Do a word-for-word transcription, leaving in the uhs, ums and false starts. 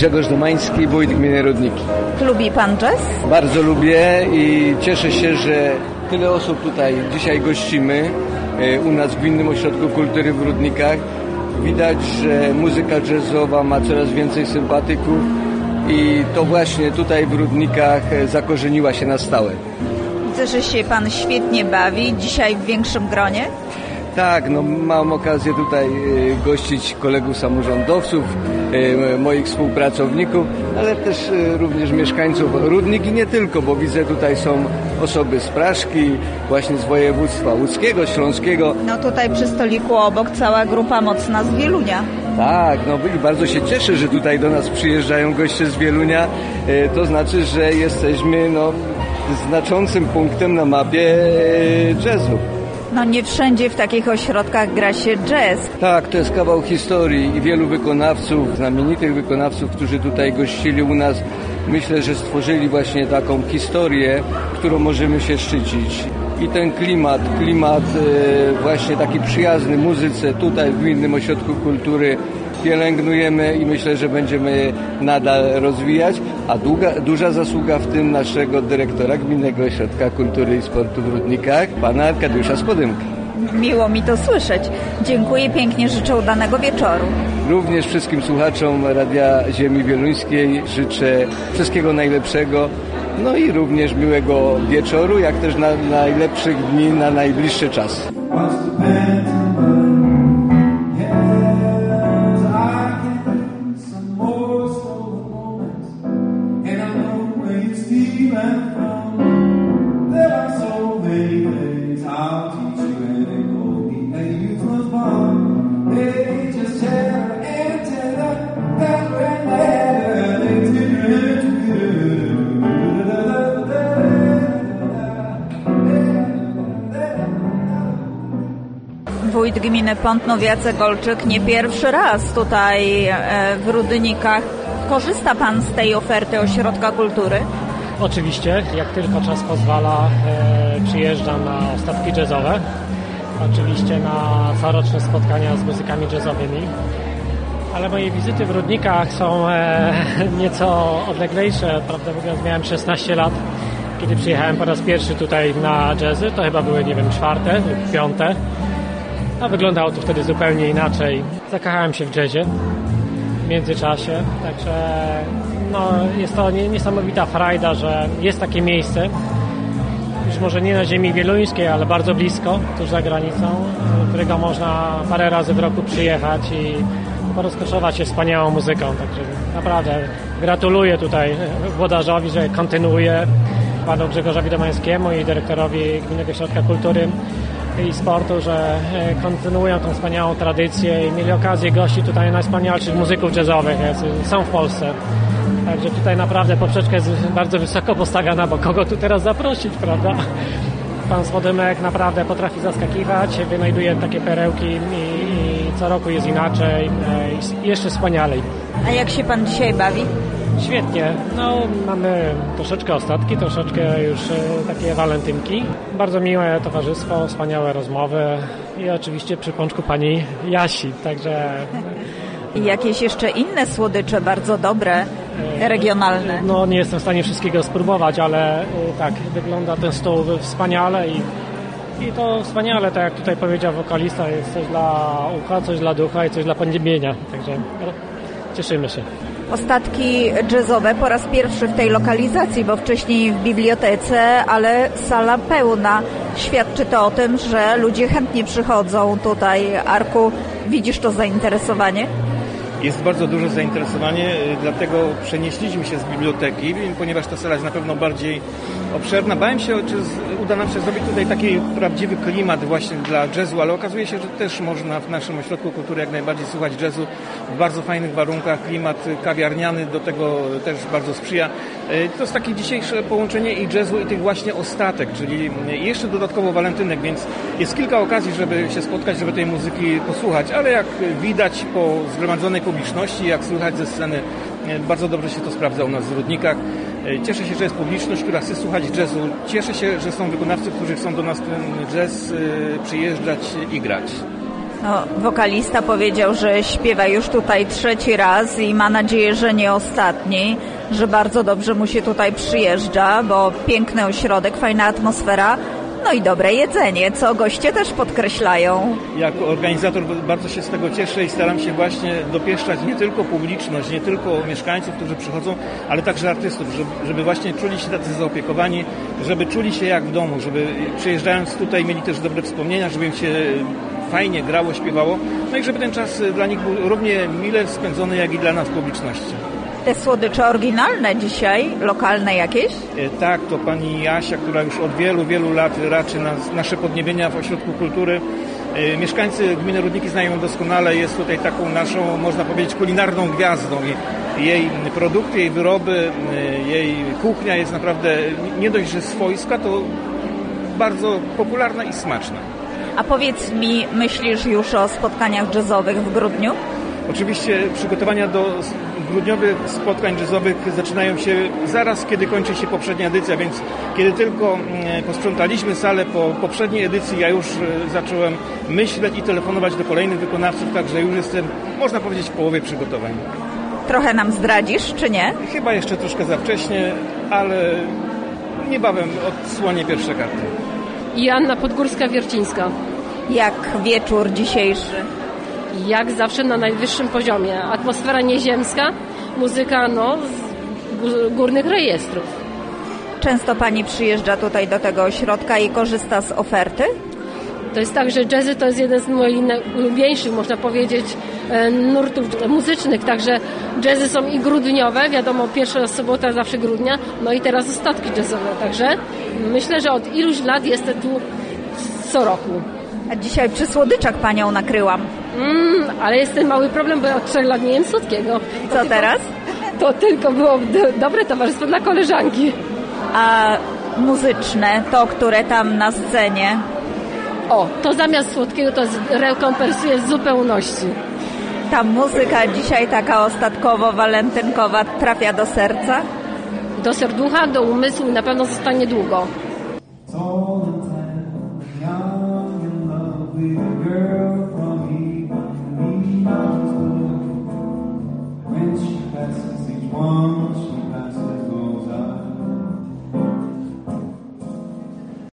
Grzegorz Domański, wójt gminy Rudniki. Lubi pan jazz? Bardzo lubię i cieszę się, że tyle osób tutaj dzisiaj gościmy u nas w Gminnym Ośrodku Kultury w Rudnikach. Widać, że muzyka jazzowa ma coraz więcej sympatyków i to właśnie tutaj w Rudnikach zakorzeniła się na stałe. Widzę, że się pan świetnie bawi, dzisiaj w większym gronie. Tak, no mam okazję tutaj gościć kolegów samorządowców, moich współpracowników, ale też również mieszkańców Rudnik i nie tylko, bo widzę tutaj są osoby z Praszki, właśnie z województwa łódzkiego, śląskiego. No tutaj przy stoliku obok cała grupa mocna z Wielunia. Tak, no i bardzo się cieszę, że tutaj do nas przyjeżdżają goście z Wielunia. To znaczy, że jesteśmy no, znaczącym punktem na mapie jazzu. No nie wszędzie w takich ośrodkach gra się jazz. Tak, to jest kawał historii i wielu wykonawców, znamienitych wykonawców, którzy tutaj gościli u nas, myślę, że stworzyli właśnie taką historię, którą możemy się szczycić. I ten klimat, klimat właśnie taki przyjazny muzyce tutaj w Gminnym Ośrodku Kultury pielęgnujemy i myślę, że będziemy nadal rozwijać, a długa, duża zasługa w tym naszego dyrektora Gminnego Ośrodka Kultury i Sportu w Rudnikach, pana Arkadiusza Spodymka. Miło mi to słyszeć. Dziękuję pięknie, życzę udanego wieczoru. Również wszystkim słuchaczom Radia Ziemi Wieluńskiej życzę wszystkiego najlepszego, no i również miłego wieczoru, jak też na najlepszych dni, na najbliższy czas. Wójt gminy Pątnów Jacek Olczyk nie pierwszy raz tutaj w Rudnikach. Korzysta pan z tej oferty Ośrodka Kultury? Oczywiście, jak tylko czas pozwala, e, przyjeżdżam na ostatki jazzowe. Oczywiście na coroczne spotkania z muzykami jazzowymi. Ale moje wizyty w Rudnikach są e, nieco odleglejsze. Prawdę mówiąc, miałem szesnaście lat, kiedy przyjechałem po raz pierwszy tutaj na jazzy. To chyba były, nie wiem, czwarte lub piąte. A wyglądało to wtedy zupełnie inaczej. Zakochałem się w jazzie w międzyczasie, także no, jest to niesamowita frajda, że jest takie miejsce, już może nie na ziemi wieluńskiej, ale bardzo blisko, tuż za granicą, do którego można parę razy w roku przyjechać i porozkoszować się wspaniałą muzyką. Także naprawdę gratuluję tutaj włodarzowi, że kontynuuje, panu Grzegorzowi Domańskiemu i dyrektorowi Gminnego Ośrodka Kultury i Sportu, że kontynuują tą wspaniałą tradycję i mieli okazję gościć tutaj najwspanialszych muzyków jazzowych, jacy są w Polsce. Także tutaj naprawdę poprzeczka jest bardzo wysoko postawiona, bo kogo tu teraz zaprosić, prawda? Pan Spodymek naprawdę potrafi zaskakiwać, wynajduje takie perełki i, i co roku jest inaczej i jeszcze wspanialej. A jak się pan dzisiaj bawi? Świetnie. No, mamy troszeczkę ostatki, troszeczkę już e, takie walentynki. Bardzo miłe towarzystwo, wspaniałe rozmowy i oczywiście przy pączku pani Jasi, także... I jakieś jeszcze inne słodycze, bardzo dobre, regionalne. No, nie jestem w stanie wszystkiego spróbować, ale e, tak, wygląda ten stół wspaniale i, i to wspaniale, tak jak tutaj powiedział wokalista, jest coś dla ucha, coś dla ducha i coś dla podniebienia, także cieszymy się. Ostatki jazzowe po raz pierwszy w tej lokalizacji, bo wcześniej w bibliotece, ale sala pełna. Świadczy to o tym, że ludzie chętnie przychodzą tutaj. Arku, widzisz to zainteresowanie? Jest bardzo duże zainteresowanie, dlatego przenieśliśmy się z biblioteki, ponieważ ta sala jest na pewno bardziej obszerna. Bałem się, czy uda nam się zrobić tutaj taki prawdziwy klimat właśnie dla jazzu, ale okazuje się, że też można w naszym ośrodku kultury jak najbardziej słuchać jazzu w bardzo fajnych warunkach. Klimat kawiarniany do tego też bardzo sprzyja. To jest takie dzisiejsze połączenie i jazzu, i tych właśnie ostatek, czyli jeszcze dodatkowo walentynek, więc jest kilka okazji, żeby się spotkać, żeby tej muzyki posłuchać, ale jak widać po zgromadzonej publiczności, jak słychać ze sceny, bardzo dobrze się to sprawdza u nas w Rudnikach. Cieszę się, że jest publiczność, która chce słuchać jazzu. Cieszę się, że są wykonawcy, którzy chcą do nas ten jazz przyjeżdżać i grać. No, wokalista powiedział, że śpiewa już tutaj trzeci raz i ma nadzieję, że nie ostatni, że bardzo dobrze mu się tutaj przyjeżdża, bo piękny ośrodek, fajna atmosfera, no i dobre jedzenie, co goście też podkreślają. Jako organizator bardzo się z tego cieszę i staram się właśnie dopieszczać nie tylko publiczność, nie tylko mieszkańców, którzy przychodzą, ale także artystów, żeby, żeby właśnie czuli się tacy zaopiekowani, żeby czuli się jak w domu, żeby przyjeżdżając tutaj mieli też dobre wspomnienia, żeby im się fajnie grało, śpiewało, no i żeby ten czas dla nich był równie mile spędzony, jak i dla nas publiczności. Te słodycze oryginalne dzisiaj, lokalne jakieś? E, tak, to pani Jasia, która już od wielu, wielu lat raczy nas, nasze podniebienia w Ośrodku Kultury. E, mieszkańcy gminy Rudniki znają doskonale, jest tutaj taką naszą, można powiedzieć, kulinarną gwiazdą. I jej produkty, jej wyroby, e, jej kuchnia jest naprawdę nie dość, że swojska, to bardzo popularna i smaczna. A powiedz mi, myślisz już o spotkaniach jazzowych w grudniu? Oczywiście przygotowania do grudniowych spotkań jazzowych zaczynają się zaraz, kiedy kończy się poprzednia edycja, więc kiedy tylko posprzątaliśmy salę po poprzedniej edycji, ja już zacząłem myśleć i telefonować do kolejnych wykonawców, także już jestem, można powiedzieć, w połowie przygotowań. Trochę nam zdradzisz, czy nie? Chyba jeszcze troszkę za wcześnie, ale niebawem odsłonię pierwsze karty. Joanna Podgórska-Wiercińska. Jak wieczór dzisiejszy? Jak zawsze na najwyższym poziomie. Atmosfera nieziemska, muzyka no, z górnych rejestrów. Często pani przyjeżdża tutaj do tego ośrodka i korzysta z oferty? To jest tak, że jazzy to jest jeden z moich ulubieńszych, można powiedzieć, nurtów muzycznych. Także jazzy są i grudniowe, wiadomo, pierwsza sobota zawsze grudnia, no i teraz ostatki jazzowe. Także myślę, że od iluś lat jestem tu co roku. A dzisiaj przy słodyczach panią nakryłam. Mm, ale jest ten mały problem, bo ja od trzech lat nie jem słodkiego. I co teraz? To tylko było dobre towarzystwo dla koleżanki. A muzyczne, to które tam na scenie? O, to zamiast słodkiego to rekompensuje w zupełności. Ta muzyka dzisiaj taka ostatkowo-walentynkowa trafia do serca? Do serducha, do umysłu i na pewno zostanie długo. Co